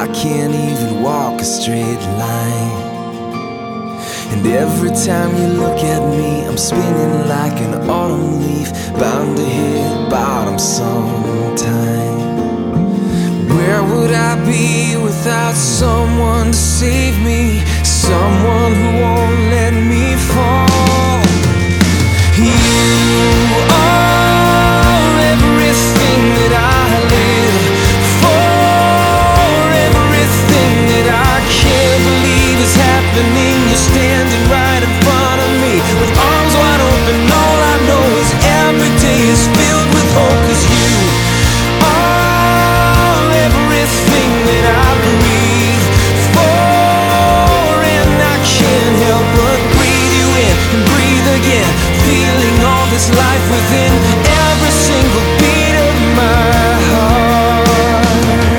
I can't even walk a straight line. And every time you look at me, I'm spinning like an autumn leaf, bound to hit bottom sometime. Where would I be without someone to save me? Someone who won't let me fall. You are everything that I live for, everything that I can't believe is happening. You're standing right in front of me with arms wide open. All I know is every day is filled with hope, 'cause you are everything that I breathe for, and I can't help but breathe you in and breathe again, feeling all this life within every single beat of my heart.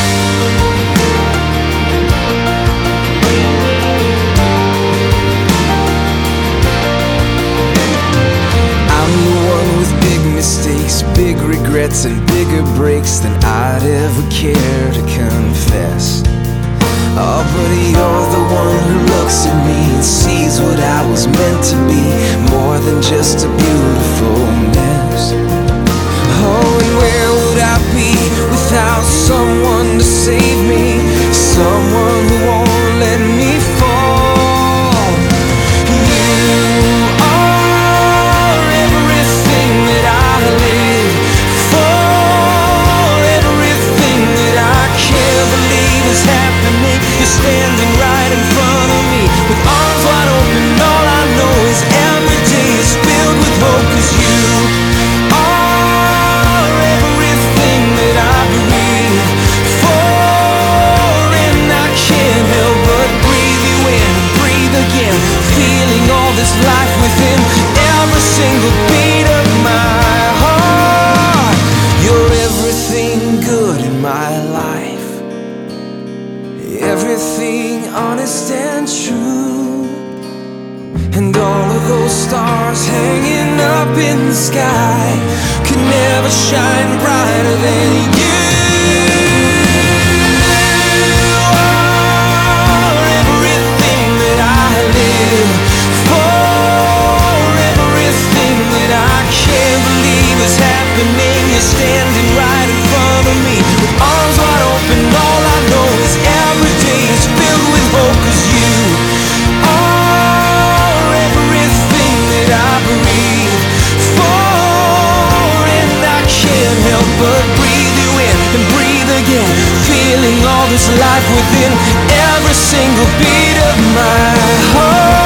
I'm the one with big mistakes, big regrets, and bigger breaks than I'd ever care to confess. Oh, but you're the one who looks at me and sees what I was meant to be, more than just a beautiful mess. Oh, and where would I be without someone to save me? Someone who won't let me fall. You are everything that I live for, everything that I can't believe is happening. You're standing right in front of me with arms wide open. All I know is every day is filled with hope, 'cause you are everything that I breathe for, and I can't help but breathe you in and breathe again, feeling all this life within every single beat of my heart. You're everything good in my life, everything honest and true, and all of those stars hanging up in the sky could never shine brighter than you. Are everything that I live for, everything that I can't believe is happening. You're standing right in front of me with arms wide open. All I know is every day is filled with hope, 'cause you are everything that I breathe for, and I can't help but breathe you in and breathe again, feeling all this life within every single beat of my heart.